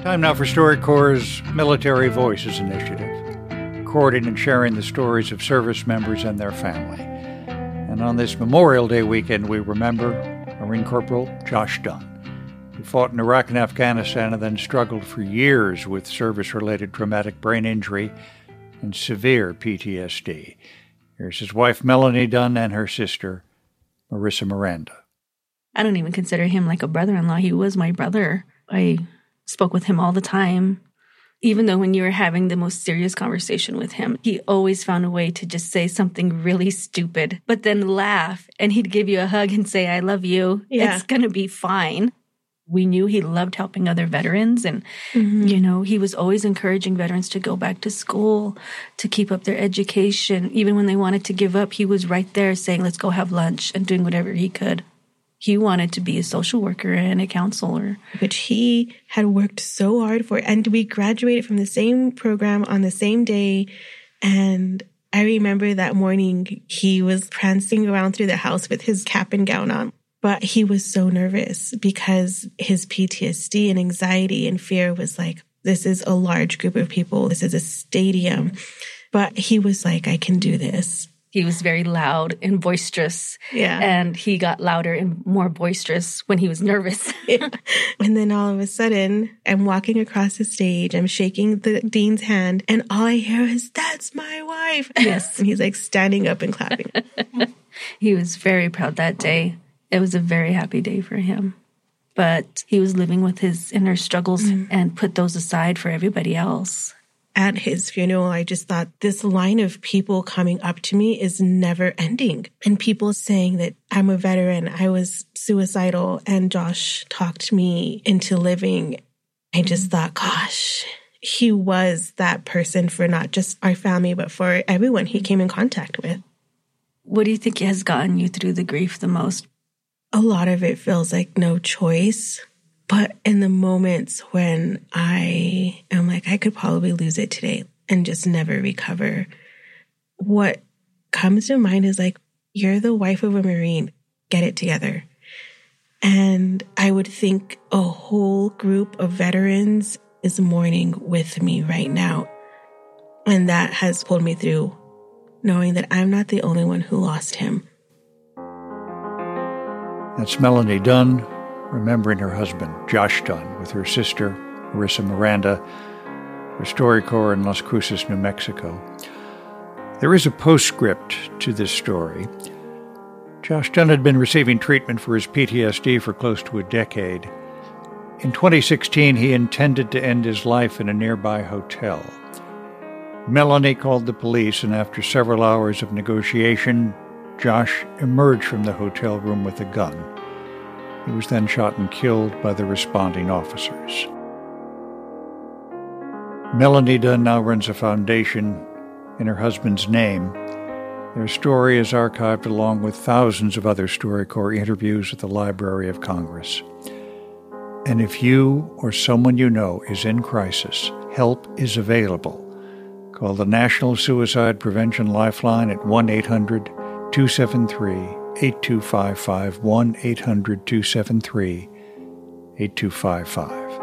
Time now for StoryCorps' Military Voices initiative, recording and sharing the stories of service members and their family. And on this Memorial Day weekend, we remember Marine Corporal Josh Dunn, who fought in Iraq and Afghanistan and then struggled for years with service-related traumatic brain injury and severe PTSD. Here's his wife, Melanie Dunn, and her sister, Marissa Miranda. I don't even consider him like a brother-in-law. He was my brother. I spoke with him all the time. Even though when you were having the most serious conversation with him, he always found a way to just say something really stupid, but then laugh, and he'd give you a hug and say, I love you. Yeah. It's going to be fine. We knew he loved helping other veterans, and, he was always encouraging veterans to go back to school, to keep up their education. Even when they wanted to give up, he was right there saying, let's go have lunch, and doing whatever he could. He wanted to be a social worker and a counselor, which he had worked so hard for. And we graduated from the same program on the same day. And I remember that morning he was prancing around through the house with his cap and gown on. But he was so nervous because his PTSD and anxiety and fear was like, this is a large group of people. This is a stadium. But he was like, I can do this. He was very loud and boisterous. Yeah. And he got louder and more boisterous when he was nervous. Yeah. And then all of a sudden, I'm walking across the stage. I'm shaking the dean's hand. And all I hear is, that's my wife. Yes. And he's like standing up and clapping. He was very proud that day. It was a very happy day for him. But he was living with his inner struggles and put those aside for everybody else. At his funeral, I just thought this line of people coming up to me is never ending. And people saying that I'm a veteran, I was suicidal, and Josh talked me into living. I just thought, gosh, he was that person for not just our family, but for everyone he came in contact with. What do you think has gotten you through the grief the most? A lot of it feels like no choice. But in the moments when I am like, I could probably lose it today and just never recover, what comes to mind is like, you're the wife of a Marine, get it together. And I would think a whole group of veterans is mourning with me right now. And that has pulled me through, knowing that I'm not the only one who lost him. That's Melanie Dunn, remembering her husband, Josh Dunn, with her sister, Marissa Miranda, for StoryCorps in Las Cruces, New Mexico. There is a postscript to this story. Josh Dunn had been receiving treatment for his PTSD for close to a decade. In 2016, he intended to end his life in a nearby hotel. Melanie called the police, and after several hours of negotiation, Josh emerged from the hotel room with a gun. He was then shot and killed by the responding officers. Melanie Dunn now runs a foundation in her husband's name. Their story is archived along with thousands of other StoryCorps interviews at the Library of Congress. And if you or someone you know is in crisis, help is available. Call the National Suicide Prevention Lifeline at 1-800-273-8255, 1-800-273-8255.